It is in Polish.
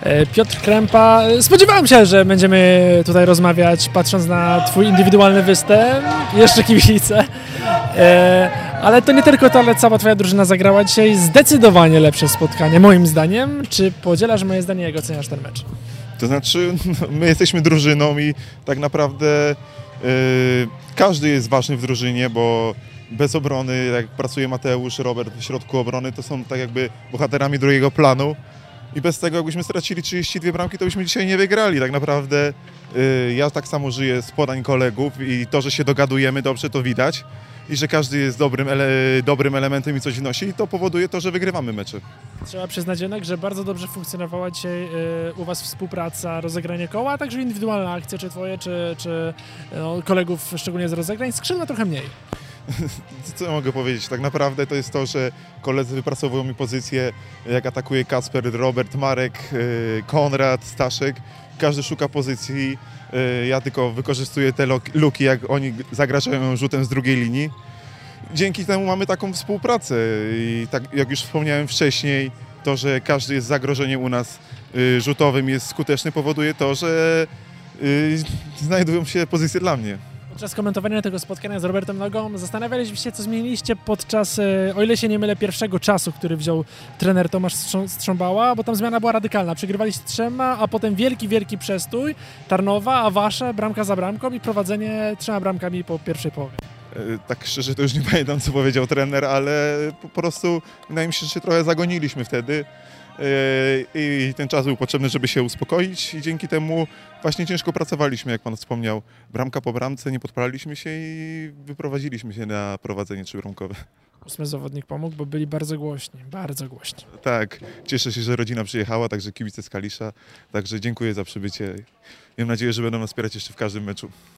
Piotr Krępa. Spodziewałem się, że będziemy tutaj rozmawiać, patrząc na twój indywidualny występ, jeszcze kibice. Ale to nie tylko to, ale cała twoja drużyna zagrała dzisiaj zdecydowanie lepsze spotkanie, moim zdaniem. Czy podzielasz moje zdanie, jak oceniasz ten mecz? To znaczy, my jesteśmy drużyną i tak naprawdę każdy jest ważny w drużynie, bo bez obrony, jak pracuje Mateusz, Robert w środku obrony, to są tak jakby bohaterami drugiego planu. I bez tego, jakbyśmy stracili 32 bramki, to byśmy dzisiaj nie wygrali. Tak naprawdę ja tak samo żyję z podań kolegów i to, że się dogadujemy dobrze, to widać. I że każdy jest dobrym elementem i coś wnosi, i to powoduje to, że wygrywamy mecze. Trzeba przyznać jednak, że bardzo dobrze funkcjonowała dzisiaj u was współpraca, rozegranie koła, a także indywidualne akcje, czy twoje, czy kolegów, szczególnie z rozegrań. Skrzydła trochę mniej. Co ja mogę powiedzieć? Tak naprawdę to jest to, że koledzy wypracowują mi pozycję, jak atakuje Kacper, Robert, Marek, Konrad, Staszek. Każdy szuka pozycji, ja tylko wykorzystuję te luki, jak oni zagrażają rzutem z drugiej linii. Dzięki temu mamy taką współpracę i tak jak już wspomniałem wcześniej, to, że każdy jest zagrożeniem u nas rzutowym, jest skuteczny, powoduje to, że znajdują się pozycje dla mnie. Podczas komentowania tego spotkania z Robertem Nogą zastanawialiśmy się, co zmieniliście podczas, o ile się nie mylę, pierwszego czasu, który wziął trener Tomasz Strząbała, bo tam zmiana była radykalna. Przegrywaliście 3, a potem wielki prestój Tarnowa, a wasze bramka za bramką i prowadzenie 3 bramkami po pierwszej połowie. Tak szczerze to już nie pamiętam, co powiedział trener, ale po prostu wydaje mi się, że się trochę zagoniliśmy wtedy. I ten czas był potrzebny, żeby się uspokoić i dzięki temu właśnie ciężko pracowaliśmy, jak pan wspomniał. Bramka po bramce, nie podpalaliśmy się i wyprowadziliśmy się na prowadzenie 3-bramkowe. 8 zawodnik pomógł, bo byli bardzo głośni, bardzo głośni. Tak, cieszę się, że rodzina przyjechała, także kibice z Kalisza, także dziękuję za przybycie. Mam nadzieję, że będą nas wspierać jeszcze w każdym meczu.